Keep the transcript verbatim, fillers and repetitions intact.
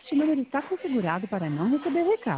Este número está configurado para não receber recado.